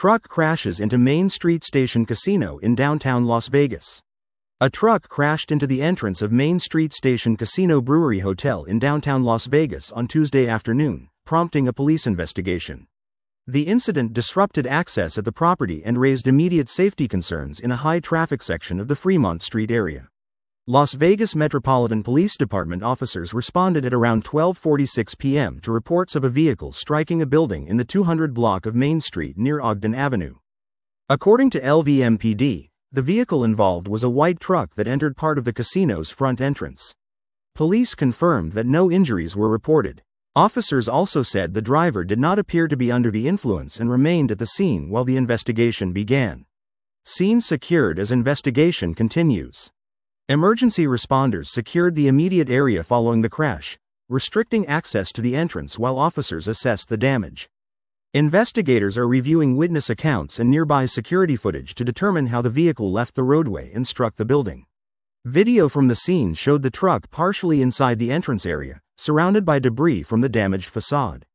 truck crashes into Main Street Station Casino in downtown Las Vegas. A truck crashed into the entrance of Main Street Station Casino Brewery Hotel in downtown Las Vegas on Tuesday afternoon, prompting a police investigation. The incident disrupted access at the property and raised immediate safety concerns in a high-traffic section of the Fremont Street area. Las Vegas Metropolitan Police Department officers responded at around 12:46 p.m. to reports of a vehicle striking a building in the 200 block of Main Street near Ogden Avenue. According to LVMPD, the vehicle involved was a white truck that entered part of the casino's front entrance. Police confirmed that no injuries were reported. Officers also said the driver did not appear to be under the influence and remained at the scene while the investigation began. Scene secured as investigation continues. Emergency responders secured the immediate area following the crash, restricting access to the entrance while officers assessed the damage. Investigators are reviewing witness accounts and nearby security footage to determine how the vehicle left the roadway and struck the building. Video from the scene showed the truck partially inside the entrance area, surrounded by debris from the damaged facade.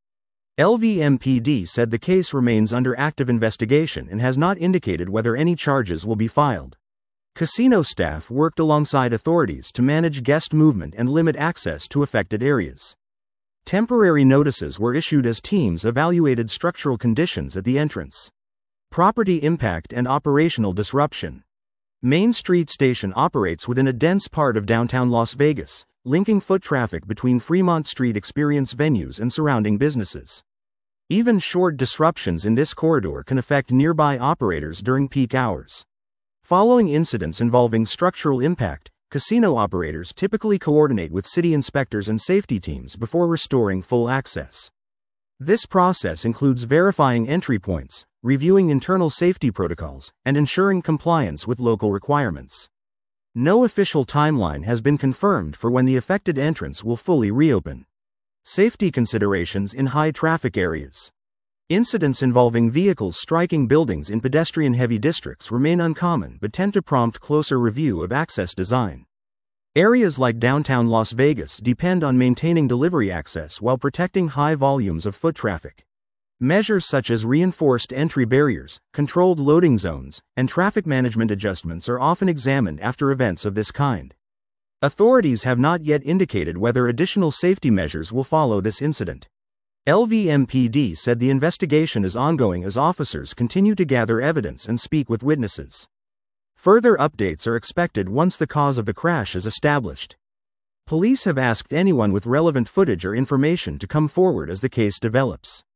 LVMPD said the case remains under active investigation and has not indicated whether any charges will be filed. Casino staff worked alongside authorities to manage guest movement and limit access to affected areas. Temporary notices were issued as teams evaluated structural conditions at the entrance. Property impact and operational disruption. Main Street Station operates within a dense part of downtown Las Vegas, linking foot traffic between Fremont Street experience venues and surrounding businesses. Even short disruptions in this corridor can affect nearby operators during peak hours. Following incidents involving structural impact, casino operators typically coordinate with city inspectors and safety teams before restoring full access. This process includes verifying entry points, reviewing internal safety protocols, and ensuring compliance with local requirements. No official timeline has been confirmed for when the affected entrance will fully reopen. Safety considerations in high-traffic areas. Incidents involving vehicles striking buildings in pedestrian-heavy districts remain uncommon but tend to prompt closer review of access design. Areas like downtown Las Vegas depend on maintaining delivery access while protecting high volumes of foot traffic. Measures such as reinforced entry barriers, controlled loading zones, and traffic management adjustments are often examined after events of this kind. Authorities have not yet indicated whether additional safety measures will follow this incident. LVMPD said the investigation is ongoing as officers continue to gather evidence and speak with witnesses. Further updates are expected once the cause of the crash is established. Police have asked anyone with relevant footage or information to come forward as the case develops.